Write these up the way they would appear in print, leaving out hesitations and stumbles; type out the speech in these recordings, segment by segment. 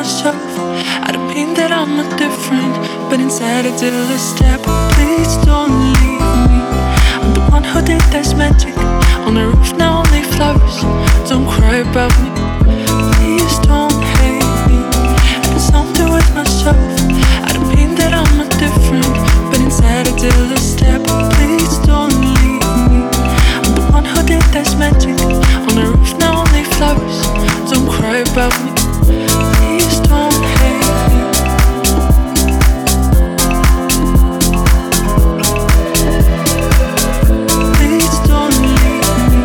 myself. I don't mean that I'm not different, but inside I did a step. Please don't leave me. I'm the one who did this magic. On the roof now only flowers. Don't cry about me. Please don't hate me. I did something with myself. I don't mean that I'm not different, but inside I did a step. Please don't leave me. I'm the one who did this magic. On the roof now only flowers. Don't cry about me. Please don't hate me. Please don't leave me.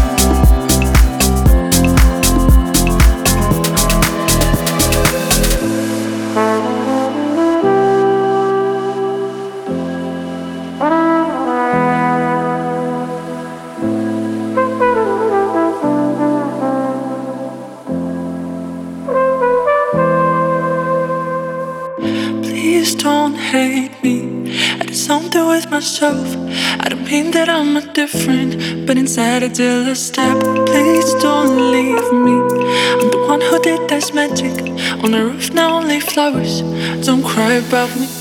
Please don't hate me. I did something with myself. I don't mean that I'm not different, but inside I did a step. Please don't leave me. I'm the one who did this magic. On the roof now only flowers. Don't cry about me.